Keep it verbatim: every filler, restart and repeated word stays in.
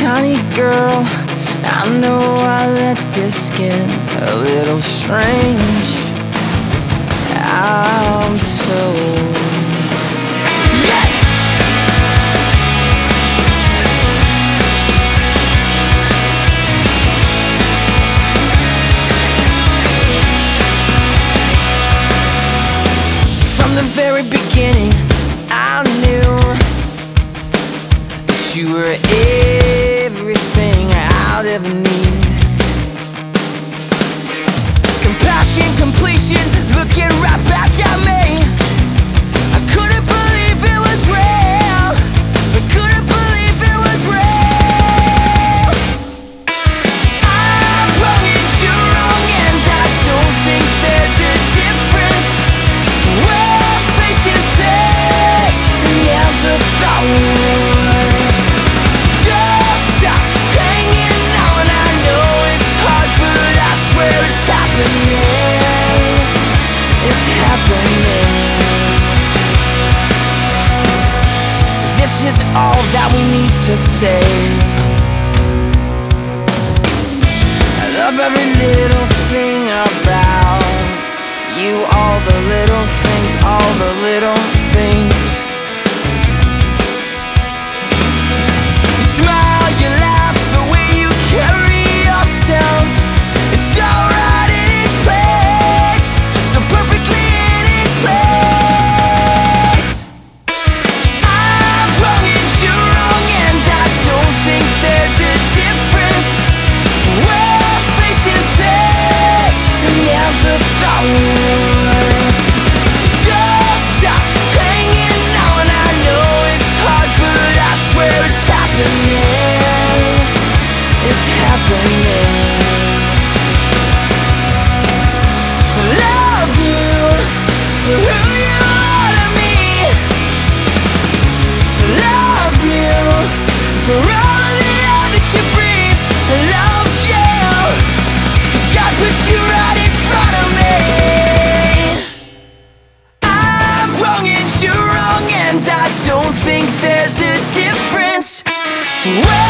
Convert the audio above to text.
honey girl, I know I let this get a little strange. I'm so yeah. From the very beginning, I knew that you were everything I'd ever need. Compassion, completion, looking right back at me. I couldn't believe it was real. I couldn't believe it was real. I'm wrong and you're wrong, and I don't think there's a difference. We're facing fate, never thought we would. Don't stop hanging on, I know it's hard, but I swear it's happening. It's happening. This is all that we need to say. I love every little thing about you, all the little things, all the little things. You smile, you laugh, the way you carry yourself, it's alright in its place, so perfectly in its place. I'm wrong and you're wrong, and I don't think there's a difference. We're facing fate, never thought we would. Don't stop hanging on, I know it's hard, but I swear it's happening. It's happening. Love you for who you are to me. Love you for all of the air that you breathe. Love you 'cause God put you right in front of me. I'm wrong and you're wrong, and I don't think there's a difference. Well,